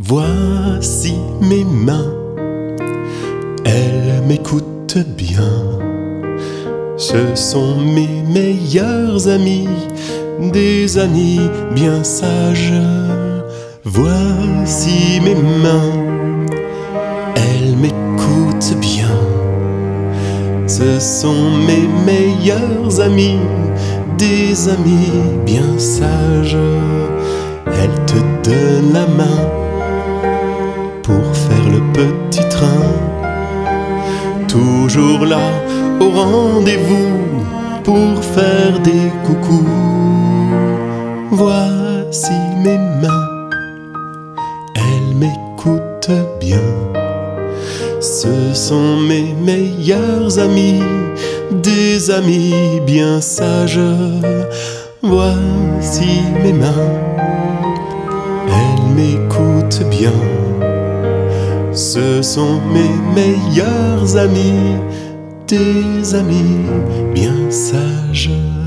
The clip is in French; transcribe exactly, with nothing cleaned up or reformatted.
Voici mes mains, elles m'écoutent bien. Ce sont mes meilleurs amis, des amis bien sages. Voici mes mains, elles m'écoutent bien. Ce sont mes meilleurs amis, des amis bien sages. Elles te donnent la main pour faire le petit train. Toujours là au rendez-vous pour faire des coucous. Voici mes mains, elles m'écoutent bien. Ce sont mes meilleurs amis, des amis bien sages. Voici mes mains, elles m'écoutent bien. Ce sont mes meilleurs amis, des amis bien sages.